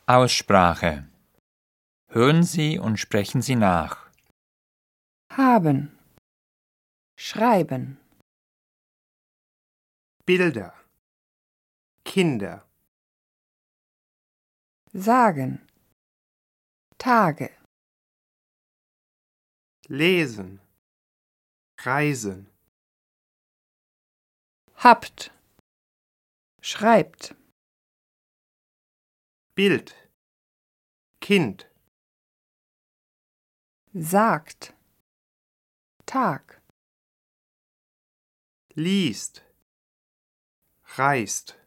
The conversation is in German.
Aussprache. Hören Sie und sprechen Sie nach. Haben. Schreiben. Bilder. Kinder. Sagen. Tage. Lesen. Reisen. Habt. Schreibt. Bild. Kind. Sagt. Tag. Liest. Reist.